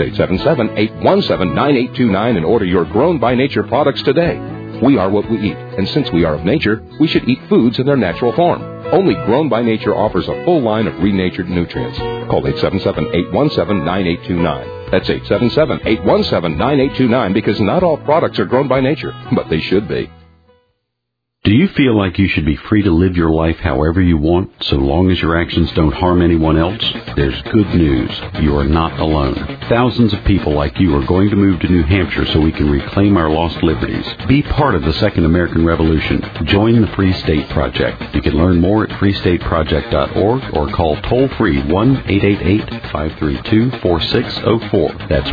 877-817-9829 and order your Grown by Nature products today. We are what we eat, and since we are of nature, we should eat foods in their natural form. Only Grown by Nature offers a full line of renatured nutrients. Call 877-817-9829. That's 877-817-9829 because not all products are grown by nature, but they should be. Do you feel like you should be free to live your life however you want, so long as your actions don't harm anyone else? There's good news. You are not alone. Thousands of people like you are going to move to New Hampshire so we can reclaim our lost liberties. Be part of the Second American Revolution. Join the Free State Project. You can learn more at freestateproject.org or call toll-free 1-888-532-4604. That's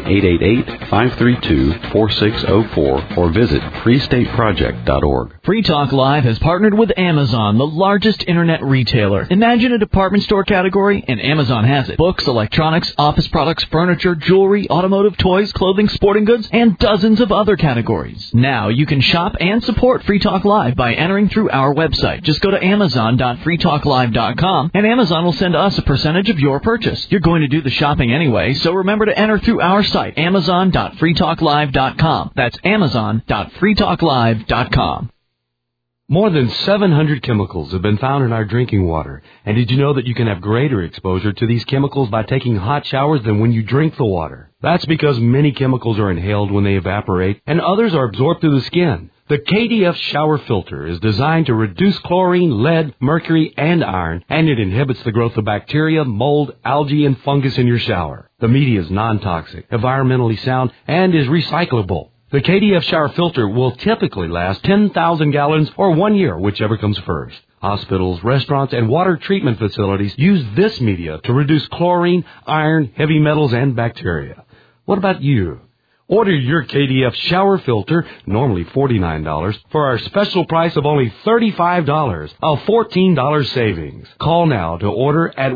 1-888-532-4604 or visit freestateproject.org. Free Talk Live has partnered with Amazon, the largest internet retailer. Imagine a department store category, and Amazon has it. Books, electronics, office products, furniture, jewelry, automotive, toys, clothing, sporting goods, and dozens of other categories. Now you can shop and support Free Talk Live by entering through our website. Just go to amazon.freetalklive.com, and Amazon will send us a percentage of your purchase. You're going to do the shopping anyway, so remember to enter through our site, amazon.freetalklive.com. That's amazon.freetalklive.com. More than 700 chemicals have been found in our drinking water. And did you know that you can have greater exposure to these chemicals by taking hot showers than when you drink the water? That's because many chemicals are inhaled when they evaporate, and others are absorbed through the skin. The KDF shower filter is designed to reduce chlorine, lead, mercury, and iron, and it inhibits the growth of bacteria, mold, algae, and fungus in your shower. The media is non-toxic, environmentally sound, and is recyclable. The KDF shower filter will typically last 10,000 gallons or 1 year, whichever comes first. Hospitals, restaurants, and water treatment facilities use this media to reduce chlorine, iron, heavy metals, and bacteria. What about you? Order your KDF shower filter, normally $49, for our special price of only $35, a $14 savings. Call now to order at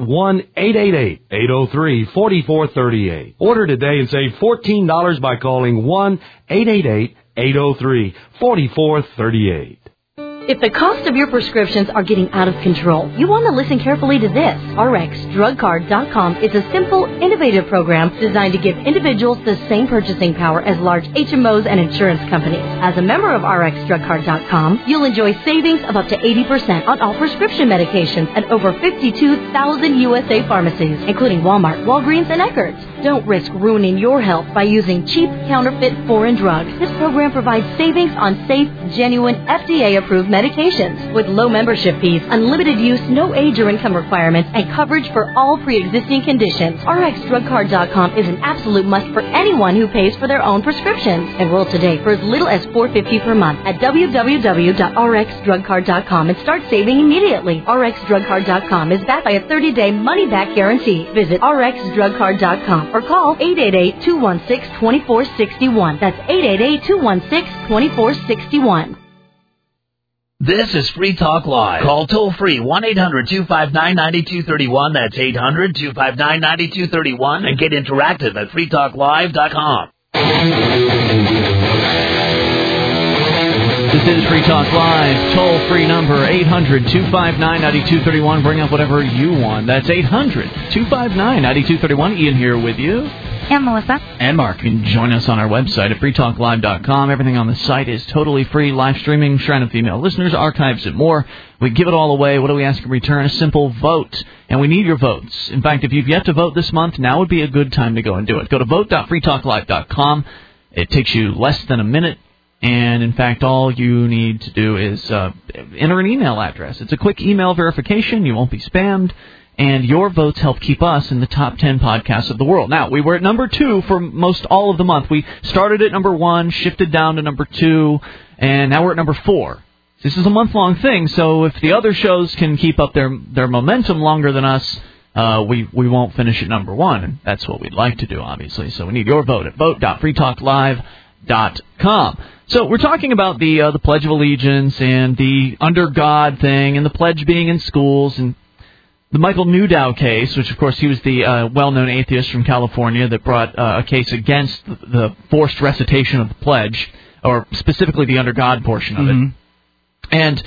1-888-803-4438. Order today and save $14 by calling 1-888-803-4438. If the cost of your prescriptions are getting out of control, you want to listen carefully to this. RxDrugCard.com is a simple, innovative program designed to give individuals the same purchasing power as large HMOs and insurance companies. As a member of RxDrugCard.com, you'll enjoy savings of up to 80% on all prescription medications at over 52,000 USA pharmacies, including Walmart, Walgreens, and Eckerd's. Don't risk ruining your health by using cheap, counterfeit, foreign drugs. This program provides savings on safe, genuine, FDA-approved medications with low membership fees, unlimited use, no age or income requirements, and coverage for all pre-existing conditions. RxDrugCard.com is an absolute must for anyone who pays for their own prescriptions. Enroll today for as little as $4.50 per month at www.rxdrugcard.com and start saving immediately. RxDrugCard.com is backed by a 30-day money-back guarantee. Visit RxDrugCard.com or call 888-216-2461. That's 888-216-2461. This is Free Talk Live. Call toll-free 1-800-259-9231. That's 800-259-9231. And get interactive at freetalklive.com. This is Free Talk Live. Toll-free number 800-259-9231. Bring up whatever you want. That's 800-259-9231. Ian here with you. And Melissa. And Mark. You can join us on our website at freetalklive.com. Everything on the site is totally free. Live streaming, Shrine of Female Listeners, archives, and more. We give it all away. What do we ask in return? A simple vote. And we need your votes. In fact, if you've yet to vote this month, now would be a good time to go and do it. Go to vote.freetalklive.com. It takes you less than a minute. And, in fact, all you need to do is enter an email address. It's a quick email verification. You won't be spammed. And your votes help keep us in the top 10 podcasts of the world. Now, we were at number 2 for most all of the month. We started at number 1, shifted down to number 2, and now we're at number 4. This is a month-long thing, so if the other shows can keep up their momentum longer than us, we won't finish at number 1. And that's what we'd like to do, obviously. So we need your vote at vote.freetalklive.com. So we're talking about the Pledge of Allegiance and the under God thing and the pledge being in schools and the Michael Newdow case, which, of course, he was the well-known atheist from California that brought a case against the forced recitation of the pledge, or specifically the under God portion of it. And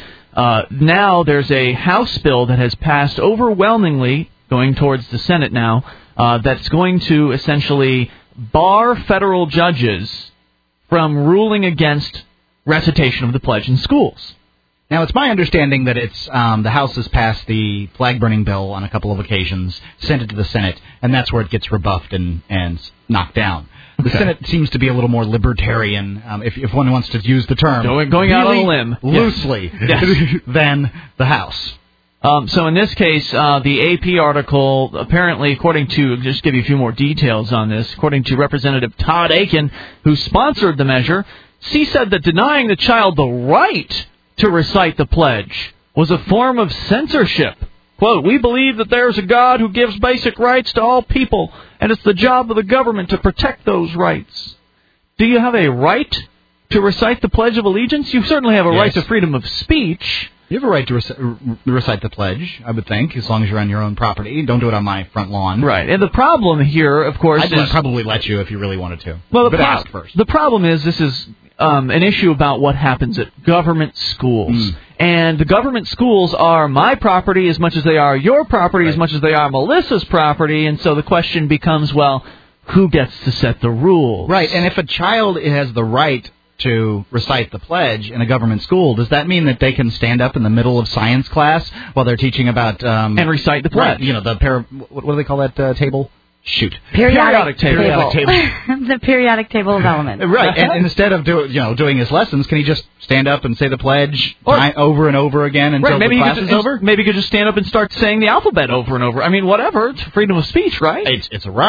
now there's a House bill that has passed overwhelmingly, going towards the Senate now, that's going to essentially bar federal judges from ruling against recitation of the pledge in schools. Now, it's my understanding that it's the House has passed the flag-burning bill on a couple of occasions, sent it to the Senate, and that's where it gets rebuffed and knocked down. The Senate seems to be a little more libertarian, if one wants to use the term. Going out on a limb. Loosely, than the House. So in this case, the AP article, apparently, according to, just give you a few more details on this, according to Representative Todd Akin, who sponsored the measure, she said that denying the child the right to recite the pledge was a form of censorship. Quote, "We believe that there's a God who gives basic rights to all people, and it's the job of the government to protect those rights." Do you have a right to recite the Pledge of Allegiance? You certainly have a right to freedom of speech. You have a right to recite the pledge, I would think, as long as you're on your own property. Don't do it on my front lawn. Right. And the problem here, of course, I'd probably let you if you really wanted to. Well, but ask first. The problem is this is an issue about what happens at government schools. And the government schools are my property as much as they are your property, as much as they are Melissa's property. And so the question becomes, well, who gets to set the rules? Right. And if a child has the right to recite the pledge in a government school, does that mean that they can stand up in the middle of science class while they're teaching about... and recite the pledge. Right, you know, what do they call that table? Shoot. Periodic table. The periodic table of elements. Right, and instead of doing his lessons, can he just stand up and say the pledge over and over again until the class is over? Maybe he could just stand up and start saying the alphabet over and over. I mean, whatever. It's freedom of speech, right? It's a right.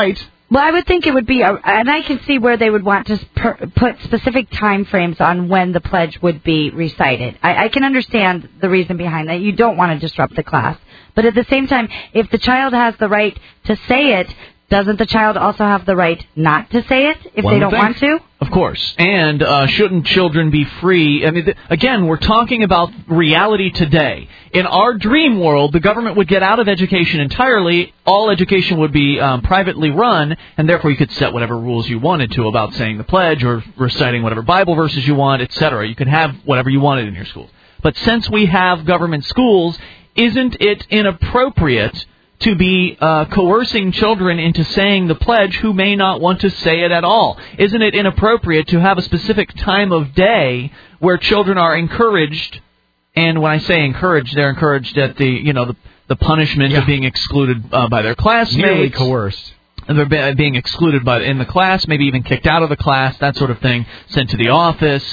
Well, I would think it would be, and I can see where they would want to put specific time frames on when the pledge would be recited. I can understand the reason behind that. You don't want to disrupt the class. But at the same time, if the child has the right to say it, doesn't the child also have the right not to say it if they don't want to? Of course. And shouldn't children be free? I mean, again, we're talking about reality today. In our dream world, the government would get out of education entirely. All education would be privately run, and therefore you could set whatever rules you wanted to about saying the pledge or reciting whatever Bible verses you want, etc. You could have whatever you wanted in your schools. But since we have government schools, isn't it inappropriate to be coercing children into saying the pledge who may not want to say it at all? Isn't it inappropriate to have a specific time of day where children are encouraged, and when I say encouraged, they're encouraged at the punishment of being excluded by their classmates. Merely coerced. And they're being excluded in the class, maybe even kicked out of the class, that sort of thing, sent to the office.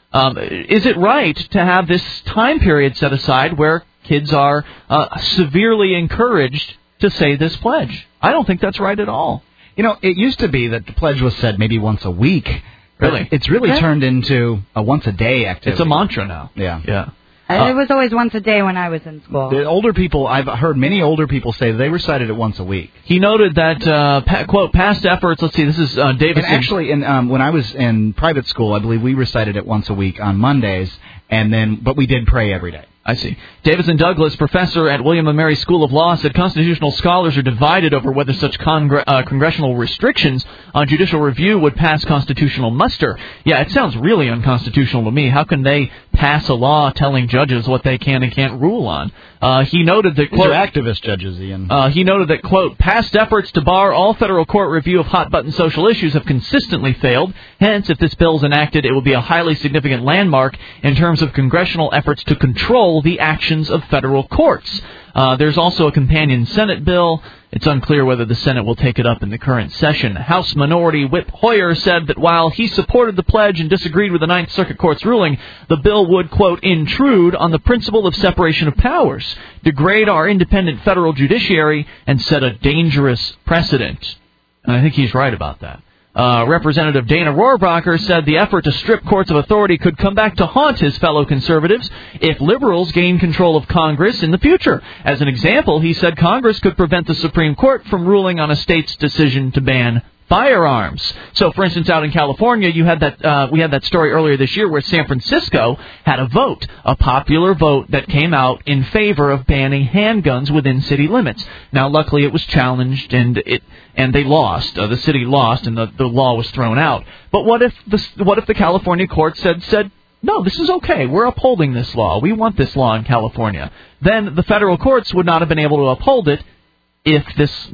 Is it right to have this time period set aside where kids are severely encouraged to say this pledge? I don't think that's right at all. You know, it used to be that the pledge was said maybe once a week. Really? It's really turned into a once-a-day activity. It's a mantra now. Yeah. It was always once a day when I was in school. The older people, I've heard many older people say they recited it once a week. He noted that, quote, past efforts, let's see, this is Davidson. And actually, when I was in private school, I believe we recited it once a week on Mondays, but we did pray every day. I see. Davidson Douglas, professor at William & Mary School of Law, said constitutional scholars are divided over whether such congressional restrictions on judicial review would pass constitutional muster. Yeah, it sounds really unconstitutional to me. How can they pass a law telling judges what they can and can't rule on? He noted that, quote, these are activist judges, Ian. He noted that, quote, past efforts to bar all federal court review of hot-button social issues have consistently failed. Hence, if this bill is enacted, it will be a highly significant landmark in terms of congressional efforts to control the actions of federal courts. There's also a companion Senate bill. It's unclear whether the Senate will take it up in the current session. House Minority Whip Hoyer said that while he supported the pledge and disagreed with the Ninth Circuit Court's ruling, the bill would, quote, intrude on the principle of separation of powers, degrade our independent federal judiciary, and set a dangerous precedent. And I think he's right about that. Representative Dana Rohrabacher said the effort to strip courts of authority could come back to haunt his fellow conservatives if liberals gain control of Congress in the future. As an example, he said Congress could prevent the Supreme Court from ruling on a state's decision to ban firearms. So, for instance, out in California, we had that story earlier this year where San Francisco had a popular vote that came out in favor of banning handguns within city limits. Now, luckily, it was challenged and they lost. The city lost, and the law was thrown out. But what if the California court said, no, this is okay. We're upholding this law. We want this law in California. Then the federal courts would not have been able to uphold it if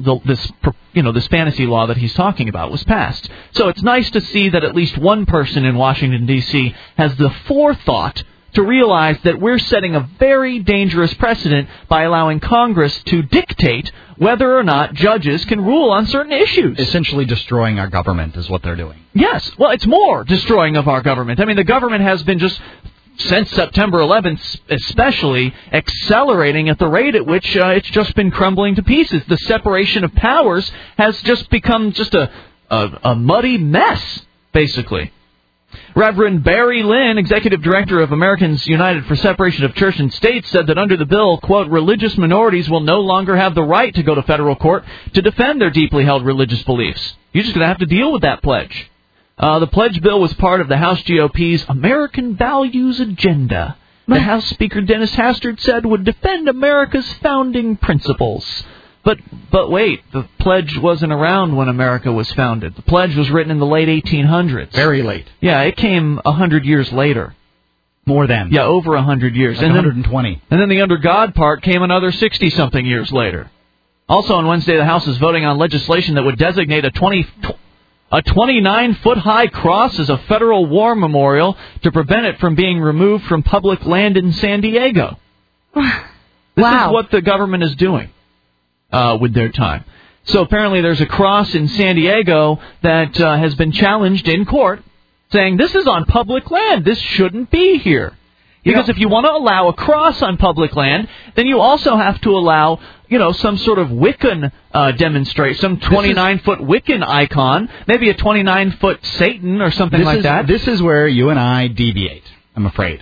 this fantasy law that he's talking about was passed. So it's nice to see that at least one person in Washington, D.C. has the forethought to realize that we're setting a very dangerous precedent by allowing Congress to dictate whether or not judges can rule on certain issues. Essentially destroying our government is what they're doing. Yes. Well, it's more destroying of our government. I mean, the government has been just, since September 11th especially, accelerating at the rate at which it's just been crumbling to pieces. The separation of powers has just become just a muddy mess, basically. Reverend Barry Lynn, Executive Director of Americans United for Separation of Church and State, said that under the bill, quote, religious minorities will no longer have the right to go to federal court to defend their deeply held religious beliefs. You're just going to have to deal with that pledge. The pledge bill was part of the House GOP's American Values Agenda. The House Speaker Dennis Hastert said would defend America's founding principles. But wait, the pledge wasn't around when America was founded. The pledge was written in the late 1800s. Very late. Yeah, it came 100 years later. More than. Yeah, over 100 years. Like 120. And then the under God part came another 60-something years later. Also on Wednesday, the House is voting on legislation that would designate a 29-foot-high cross as a federal war memorial to prevent it from being removed from public land in San Diego. This is what the government is doing with their time. So apparently there's a cross in San Diego that has been challenged in court, saying this is on public land. This shouldn't be here. Because if you want to allow a cross on public land, then you also have to allow some sort of Wiccan demonstration, some 29-foot Wiccan icon, maybe a 29-foot Satan or something like that. This is where you and I deviate, I'm afraid.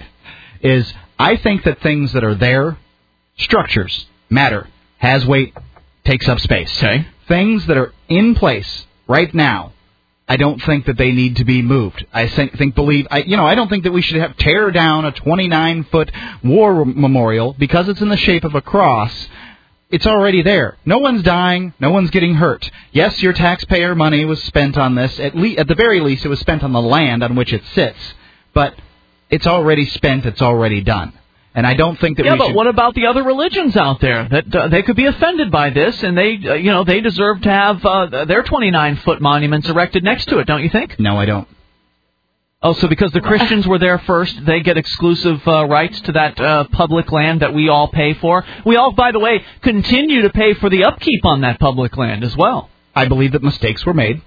I think that things that are there, structures, matter, has weight, takes up space. Okay. Things that are in place right now, I don't think that they need to be moved. I don't think that we should tear down a 29-foot war memorial because it's in the shape of a cross. It's already there. No one's dying. No one's getting hurt. Yes, your taxpayer money was spent on this. At the very least, it was spent on the land on which it sits. But it's already spent. It's already done. And I don't think that we should... Yeah, but what about the other religions out there? That they could be offended by this, and they deserve to have their 29-foot monuments erected next to it, don't you think? No, I don't. Oh, so because the Christians were there first, they get exclusive rights to that public land that we all pay for? We all, by the way, continue to pay for the upkeep on that public land as well. I believe that mistakes were made,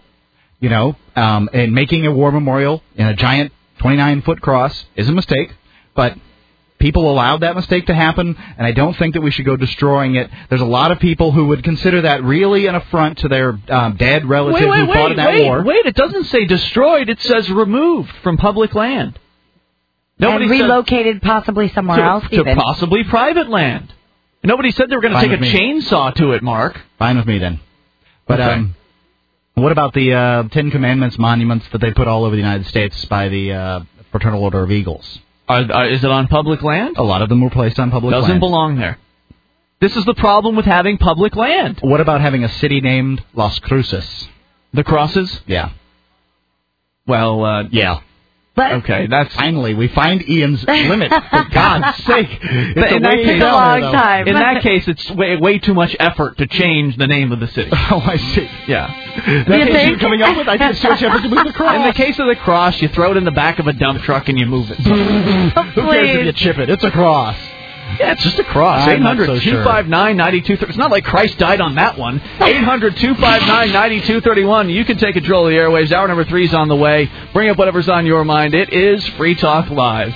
and making a war memorial in a giant 29-foot cross is a mistake, but... people allowed that mistake to happen, and I don't think that we should go destroying it. There's a lot of people who would consider that really an affront to their dead relatives who fought in that war. Wait, it doesn't say destroyed. It says removed from public land. And relocated possibly somewhere else, to possibly private land. Nobody said they were going to take a chainsaw to it, Mark. Fine with me, then. But what about the Ten Commandments monuments that they put all over the United States by the Fraternal Order of Eagles? Is it on public land? A lot of them were placed on public land. Doesn't belong there. This is the problem with having public land. What about having a city named Las Cruces? The Crosses? Yeah. Well, yeah. But okay, that's... Finally, we find Ian's limit, for God's sake. It's a long time. In that case, it's way too much effort to change the name of the city. Oh, I see. Yeah. That's what you're coming up with? I think it's too much effort to move the cross. In the case of the cross, you throw it in the back of a dump truck and you move it. Who cares if you chip it? It's a cross. Yeah, it's just a cross. 800-259-9230. It's not like Christ died on that one. 800-259-9231. You can take control of the airwaves. Hour number 3 is on the way. Bring up whatever's on your mind. It is Free Talk Live.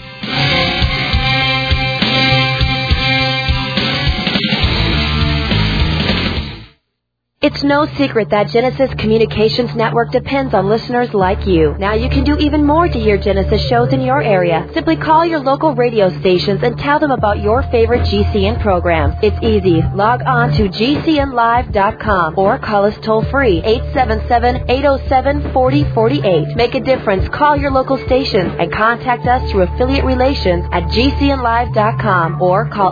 It's no secret that Genesis Communications Network depends on listeners like you. Now you can do even more to hear Genesis shows in your area. Simply call your local radio stations and tell them about your favorite GCN programs. It's easy. Log on to GCNlive.com or call us toll-free, 877-807-4048. Make a difference. Call your local stations and contact us through affiliate relations at GCNlive.com or call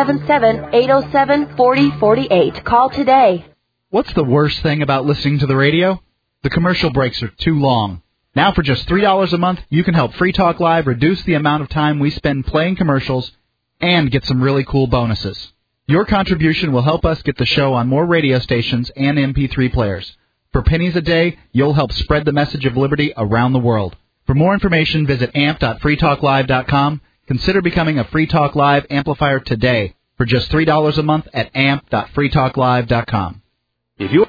877-807-4048. Call today. What's the worst thing about listening to the radio? The commercial breaks are too long. Now for just $3 a month, you can help Free Talk Live reduce the amount of time we spend playing commercials and get some really cool bonuses. Your contribution will help us get the show on more radio stations and MP3 players. For pennies a day, you'll help spread the message of liberty around the world. For more information, visit amp.freetalklive.com. Consider becoming a Free Talk Live amplifier today for just $3 a month at amp.freetalklive.com. If you